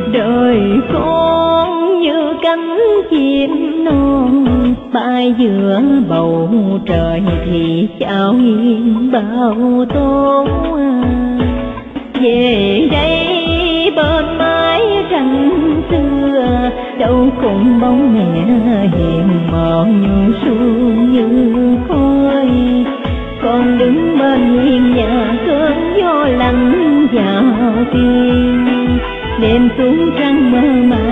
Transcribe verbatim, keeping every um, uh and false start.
đời con như cánh chim non bay giữa bầu trời thì chào yên bao tố. Về đây bên mái tranh xưa đâu cùng bóng mẹ hiền mòn xuống như khói. Con đứng bên hiên nhà cơn gió lạnh vào tim đêm xuống trăng mơ màng